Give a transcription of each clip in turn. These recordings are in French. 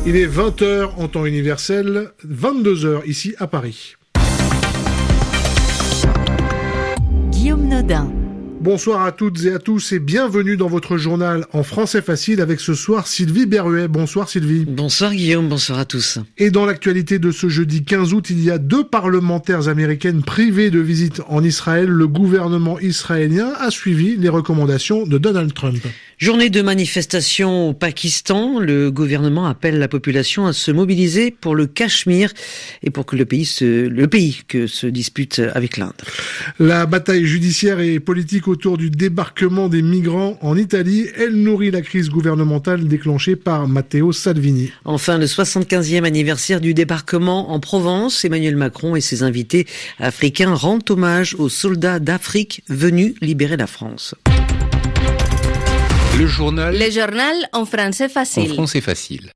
Il est 20h en temps universel, 22h ici à Paris. Guillaume Nodin. Bonsoir à toutes et à tous et bienvenue dans votre journal en français facile avec ce soir Sylvie Berruet. Bonsoir Sylvie. Bonsoir Guillaume, bonsoir à tous. Et dans l'actualité de ce jeudi 15 août, il y a 2 parlementaires américaines privées de visite en Israël. Le gouvernement israélien a suivi les recommandations de Donald Trump. Journée de manifestation au Pakistan. Le gouvernement appelle la population à se mobiliser pour le Cachemire et pour que le pays se dispute avec l'Inde. La bataille judiciaire et politique autour du débarquement des migrants en Italie, elle nourrit la crise gouvernementale déclenchée par Matteo Salvini. Enfin, le 75e anniversaire du débarquement en Provence, Emmanuel Macron et ses invités africains rendent hommage aux soldats d'Afrique venus libérer la France. Le journal en français facile. En français facile.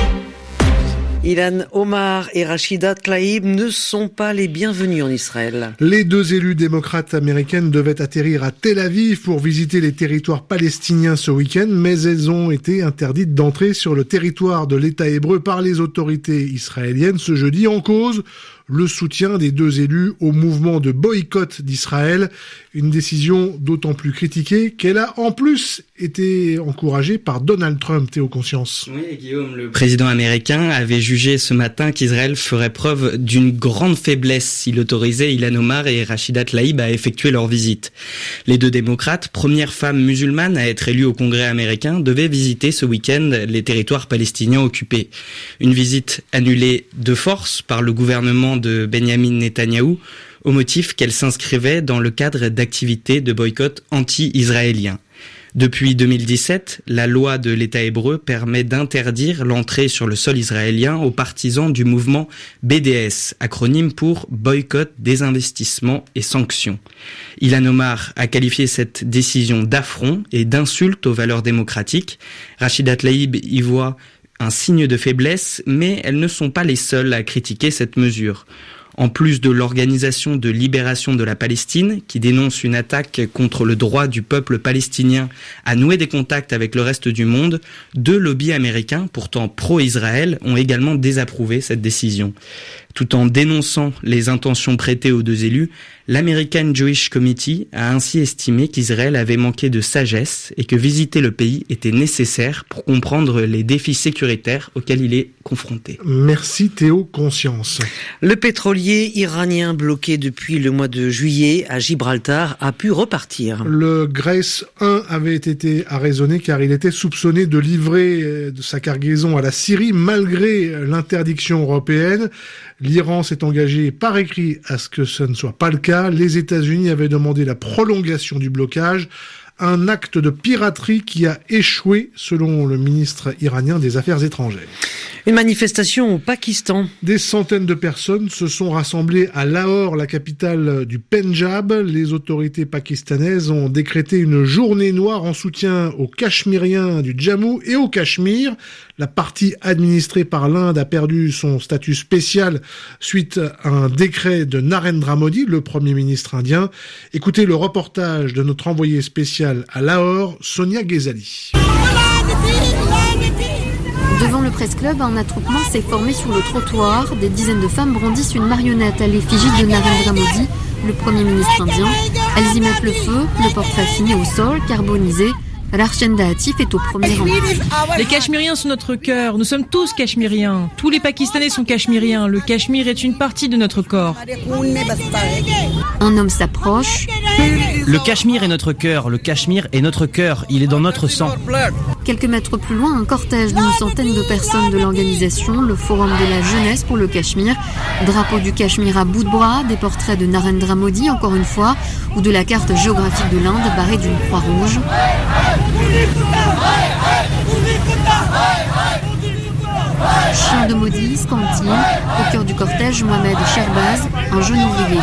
Ilhan Omar et Rachida Tlaib ne sont pas les bienvenus en Israël. Les 2 élus démocrates américaines devaient atterrir à Tel Aviv pour visiter les territoires palestiniens ce week-end, mais elles ont été interdites d'entrer sur le territoire de l'État hébreu par les autorités israéliennes ce jeudi. En cause, le soutien des 2 élus au mouvement de boycott d'Israël. Une décision d'autant plus critiquée qu'elle a en plus été encouragée par Donald Trump, Théo Conscience. Oui, Guillaume, le président américain avait jugé ce matin qu'Israël ferait preuve d'une grande faiblesse s'il autorisait Ilhan Omar et Rachida Tlaib à effectuer leur visite. Les 2 démocrates, premières femmes musulmanes à être élues au Congrès américain, devaient visiter ce week-end les territoires palestiniens occupés. Une visite annulée de force par le gouvernement de Benyamin Netanyahou au motif qu'elle s'inscrivait dans le cadre d'activités de boycott anti-israélien. Depuis 2017, la loi de l'État hébreu permet d'interdire l'entrée sur le sol israélien aux partisans du mouvement BDS, acronyme pour Boycott, Désinvestissement et Sanctions. Ilhan Omar a qualifié cette décision d'affront et d'insulte aux valeurs démocratiques. Rachida Tlaib y voit un signe de faiblesse, mais elles ne sont pas les seules à critiquer cette mesure. En plus de l'Organisation de libération de la Palestine, qui dénonce une attaque contre le droit du peuple palestinien à nouer des contacts avec le reste du monde, 2 lobbies américains, pourtant pro-Israël, ont également désapprouvé cette décision. Tout en dénonçant les intentions prêtées aux 2 élus, l'American Jewish Committee a ainsi estimé qu'Israël avait manqué de sagesse et que visiter le pays était nécessaire pour comprendre les défis sécuritaires auxquels il est confronté. Merci Théo Conscience. Le pétrolier iranien bloqué depuis le mois de juillet à Gibraltar a pu repartir. Le Grace 1 avait été arraisonné car il était soupçonné de livrer de sa cargaison à la Syrie malgré l'interdiction européenne. L'Iran s'est engagé par écrit à ce que ce ne soit pas le cas. Les États-Unis avaient demandé la prolongation du blocage. Un acte de piraterie qui a échoué, selon le ministre iranien des Affaires étrangères. Une manifestation au Pakistan. Des centaines de personnes se sont rassemblées à Lahore, la capitale du Pendjab. Les autorités pakistanaises ont décrété une journée noire en soutien aux Cachemiriens du Jammu et au Cachemire. La partie administrée par l'Inde a perdu son statut spécial suite à un décret de Narendra Modi, le Premier ministre indien. Écoutez le reportage de notre envoyé spécial à Lahore, Sonia Ghezali. Devant le presse-club, un attroupement s'est formé sur le trottoir. Des dizaines de femmes brandissent une marionnette à l'effigie de Narendra Modi, le Premier ministre indien. Elles y mettent le feu, le portrait fini au sol, carbonisé. Larchenda Hatif est au premier rang. Les Cachemiriens sont notre cœur. Nous sommes tous Cachemiriens. Tous les Pakistanais sont Cachemiriens. Le Cachemire est une partie de notre corps. Un homme s'approche. Le Cachemire est notre cœur. Le Cachemire est notre cœur. Il est dans notre sang. Quelques mètres plus loin, un cortège d'une centaine de personnes de l'organisation, le Forum de la jeunesse pour le Cachemire. Drapeau du Cachemire à bout de bras, des portraits de Narendra Modi, encore une fois, ou de la carte géographique de l'Inde barrée d'une croix rouge. Chien de Modi, scande-t-il. Au cœur du cortège, Mohamed Sherbaz, un jeune ouvrier.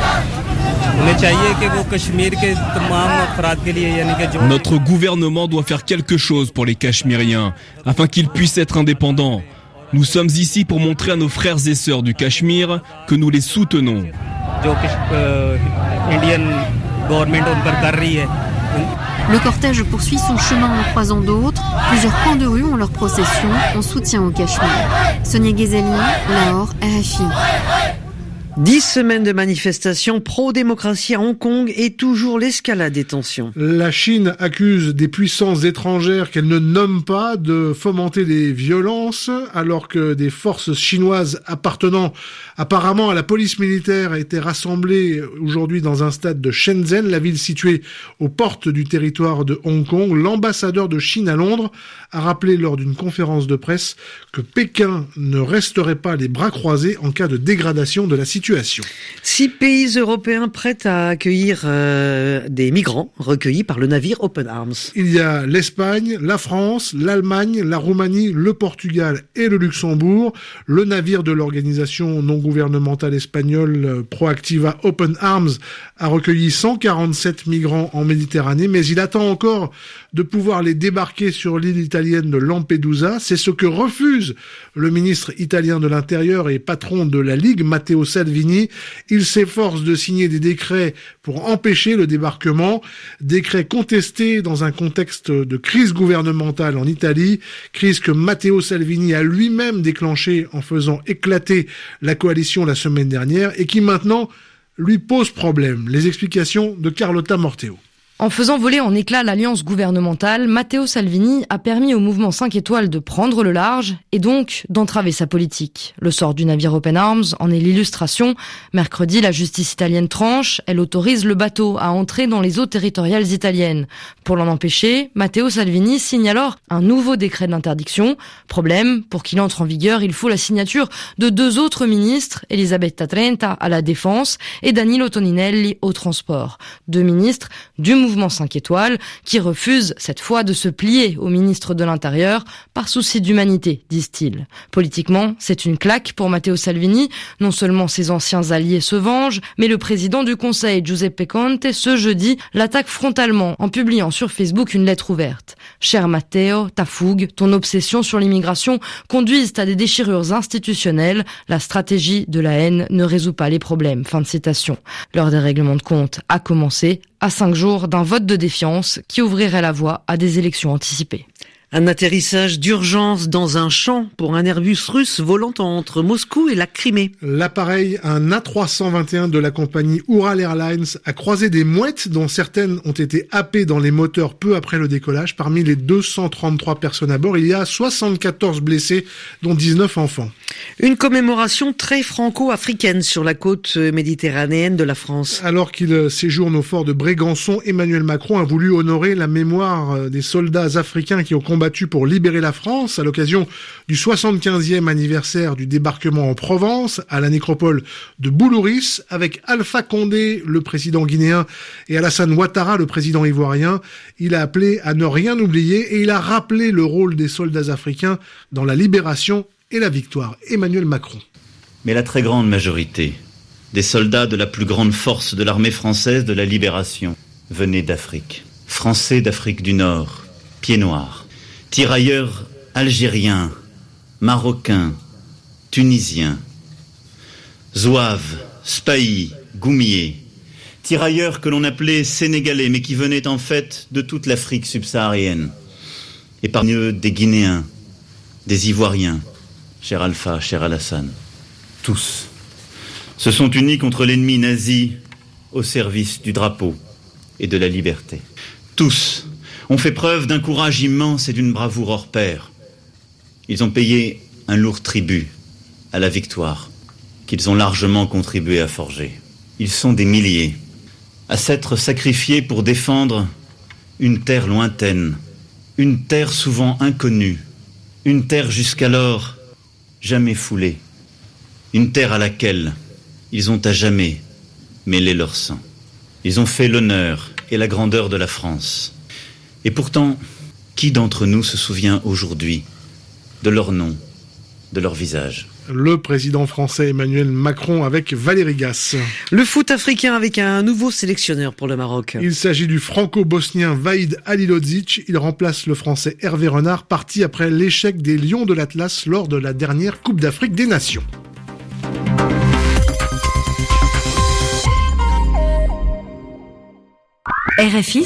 Notre gouvernement doit faire quelque chose pour les Cachemiriens, afin qu'ils puissent être indépendants. Nous sommes ici pour montrer à nos frères et sœurs du Cachemire que nous les soutenons. Le cortège poursuit son chemin en croisant d'autres. Plusieurs coins de rue ont leur procession en soutien au Cachemire. Sonia Ghezali, Lahore, RFI. 10 semaines de manifestations pro-démocratie à Hong Kong et toujours l'escalade des tensions. La Chine accuse des puissances étrangères qu'elle ne nomme pas de fomenter des violences, alors que des forces chinoises appartenant apparemment à la police militaire étaient rassemblées aujourd'hui dans un stade de Shenzhen, la ville située aux portes du territoire de Hong Kong. L'ambassadeur de Chine à Londres a rappelé lors d'une conférence de presse que Pékin ne resterait pas les bras croisés en cas de dégradation de la situation. 6 pays européens prêts à accueillir des migrants recueillis par le navire Open Arms. Il y a l'Espagne, la France, l'Allemagne, la Roumanie, le Portugal et le Luxembourg. Le navire de l'organisation non gouvernementale espagnole Proactiva Open Arms a recueilli 147 migrants en Méditerranée, mais il attend encore de pouvoir les débarquer sur l'île italienne de Lampedusa. C'est ce que refuse le ministre italien de l'Intérieur et patron de la Ligue, Matteo Salvini. Il s'efforce de signer des décrets pour empêcher le débarquement, décrets contestés dans un contexte de crise gouvernementale en Italie, crise que Matteo Salvini a lui-même déclenchée en faisant éclater la coalition la semaine dernière et qui maintenant lui pose problème. Les explications de Carlotta Morteo. En faisant voler en éclats l'alliance gouvernementale, Matteo Salvini a permis au mouvement 5 étoiles de prendre le large et donc d'entraver sa politique. Le sort du navire Open Arms en est l'illustration. Mercredi, la justice italienne tranche. Elle autorise le bateau à entrer dans les eaux territoriales italiennes. Pour l'en empêcher, Matteo Salvini signe alors un nouveau décret d'interdiction. Problème, pour qu'il entre en vigueur, il faut la signature de 2 autres ministres, Elisabetta Trenta à la défense et Danilo Toninelli au transport. 2 ministres du mouvement 5 étoiles, qui refuse cette fois de se plier au ministre de l'Intérieur par souci d'humanité, disent-ils. Politiquement, c'est une claque pour Matteo Salvini. Non seulement ses anciens alliés se vengent, mais le président du Conseil, Giuseppe Conte, ce jeudi, l'attaque frontalement en publiant sur Facebook une lettre ouverte. « Cher Matteo, ta fougue, ton obsession sur l'immigration conduisent à des déchirures institutionnelles. La stratégie de la haine ne résout pas les problèmes. » Fin de citation. L'heure des règlements de compte a commencé à 5 jours d'un vote de défiance qui ouvrirait la voie à des élections anticipées. Un atterrissage d'urgence dans un champ pour un Airbus russe volant entre Moscou et la Crimée. L'appareil, un A321 de la compagnie Ural Airlines, a croisé des mouettes dont certaines ont été happées dans les moteurs peu après le décollage. Parmi les 233 personnes à bord, il y a 74 blessés, dont 19 enfants. Une commémoration très franco-africaine sur la côte méditerranéenne de la France. Alors qu'il séjourne au fort de Brégançon, Emmanuel Macron a voulu honorer la mémoire des soldats africains qui ont combattu pour libérer la France à l'occasion du 75e anniversaire du débarquement en Provence à la nécropole de Boulouris avec Alpha Condé, le président guinéen, et Alassane Ouattara, le président ivoirien. Il a appelé à ne rien oublier et il a rappelé le rôle des soldats africains dans la libération et la victoire. Emmanuel Macron. Mais la très grande majorité des soldats de la plus grande force de l'armée française de la libération venaient d'Afrique. Français d'Afrique du Nord, pieds noirs, tirailleurs algériens, marocains, tunisiens, zouaves, spahis, goumiers, tirailleurs que l'on appelait sénégalais mais qui venaient en fait de toute l'Afrique subsaharienne. Et parmi eux des Guinéens, des Ivoiriens, cher Alpha, cher Alassane, tous se sont unis contre l'ennemi nazi au service du drapeau et de la liberté. Tous ont fait preuve d'un courage immense et d'une bravoure hors pair. Ils ont payé un lourd tribut à la victoire qu'ils ont largement contribué à forger. Ils sont des milliers à s'être sacrifiés pour défendre une terre lointaine, une terre souvent inconnue, une terre jusqu'alors jamais foulée, une terre à laquelle ils ont à jamais mêlé leur sang. Ils ont fait l'honneur et la grandeur de la France. Et pourtant, qui d'entre nous se souvient aujourd'hui de leur nom, de leur visage ? Le président français Emmanuel Macron avec Valérie Gasse. Le foot africain avec un nouveau sélectionneur pour le Maroc. Il s'agit du franco-bosnien Vahid Halilodzic. Il remplace le français Hervé Renard, parti après l'échec des Lions de l'Atlas lors de la dernière Coupe d'Afrique des Nations. RFI